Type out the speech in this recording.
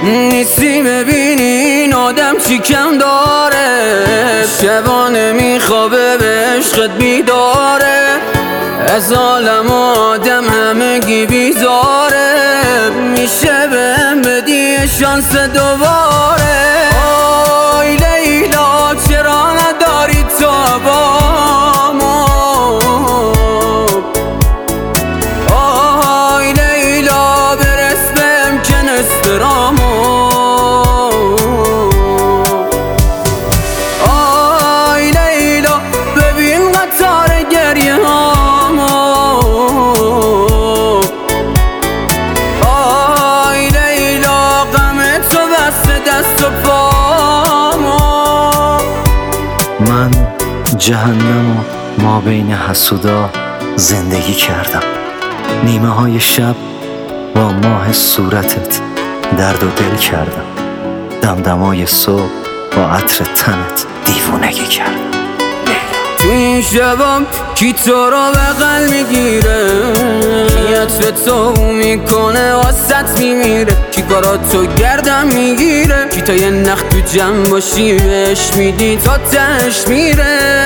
نیستی ببینی این آدم چی کم داره، شبانه میخوابه به عشقت بیداره، از عالم آدم همگی بیزاره، میشه بهم بدی شانس دوباره. آی لیلا چرا نداری تو بامو، آی لیلا برس بهم که نسترامو، آی لیلا ببین قطار گریه هامو، آی لیلا غم تو بسته دست و پامو. من جهنم و ما بین حسودا زندگی کردم، نیمه های شب با ماه صورتت درد و دل کردم، دمدمای صبح با عطر تنت دیوونگی کردم. تو این شبم کی تو رو بغل میگیره، کی عطر تو میکنه واسط میمیره، کی کاراتو گردم میگیره، کی تا یه نخ تو جمع باشی بهش میدی تا تهش میره.